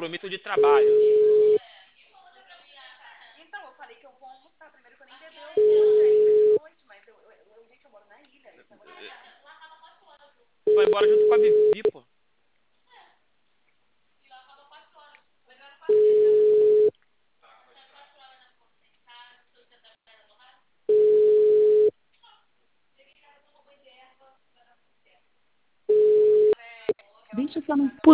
compromisso de trabalho. Então, eu falei que eu vou almoçar primeiro, que eu nem bebi, eu vou até ainda de noite, mas gente, eu moro na ilha, então eu vou Tu vai embora junto com a Vivi, pô. Deixa eu só